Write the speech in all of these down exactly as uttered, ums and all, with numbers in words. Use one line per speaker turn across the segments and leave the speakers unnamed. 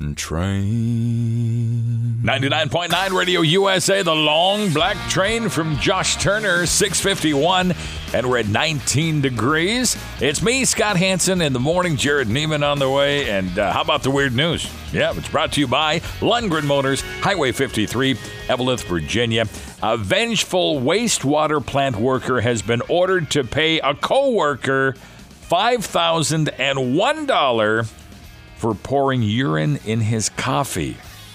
train.
ninety-nine point nine Radio U S A, The Long Black Train from Josh Turner, six fifty-one, and we're at nineteen degrees. It's me, Scott Hansen, in the morning. Jared Neiman on the way, and uh, how about the weird news? Yeah, it's brought to you by Lundgren Motors, Highway fifty-three, Evelyn, Virginia. A vengeful wastewater plant worker has been ordered to pay a co-worker five thousand one dollars for pouring urine in his coffee.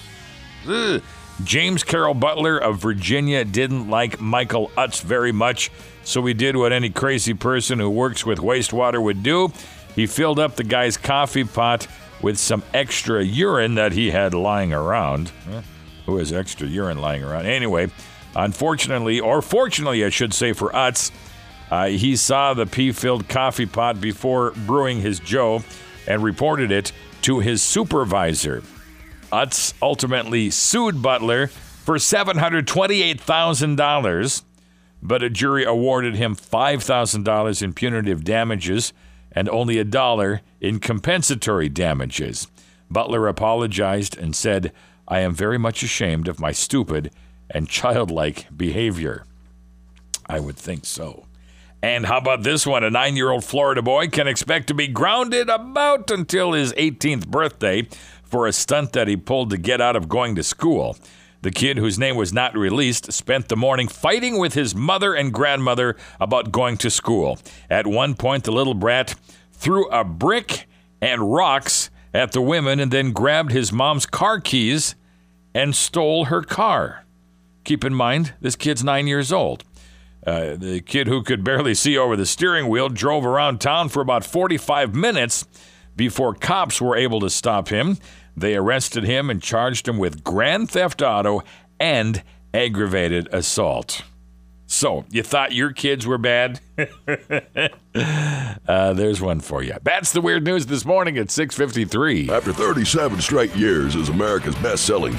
Ugh. James Carroll Butler of Virginia didn't like Michael Utz very much, so he did what any crazy person who works with wastewater would do. He filled up the guy's coffee pot with some extra urine that he had lying around. Huh? Who has extra urine lying around? Anyway, unfortunately, or fortunately, I should say for Utz, uh, he saw the pee-filled coffee pot before brewing his Joe and reported it to his supervisor. Utz ultimately sued Butler for seven hundred twenty-eight thousand dollars, but a jury awarded him five thousand dollars in punitive damages and only a dollar in compensatory damages. Butler apologized and said, "I am very much ashamed of my stupid and childlike behavior." I would think so. And how about this one? A nine-year-old Florida boy can expect to be grounded about until his eighteenth birthday for a stunt that he pulled to get out of going to school. The kid, whose name was not released, spent the morning fighting with his mother and grandmother about going to school. At one point, the little brat threw a brick and rocks at the women and then grabbed his mom's car keys and stole her car. Keep in mind, this kid's nine years old. Uh, the kid, who could barely see over the steering wheel, drove around town for about forty-five minutes before cops were able to stop him. They arrested him and charged him with grand theft auto and aggravated assault. So, you thought your kids were bad? uh, there's one for you. That's the weird news this morning at six fifty-three.
After thirty-seven straight years as America's best-selling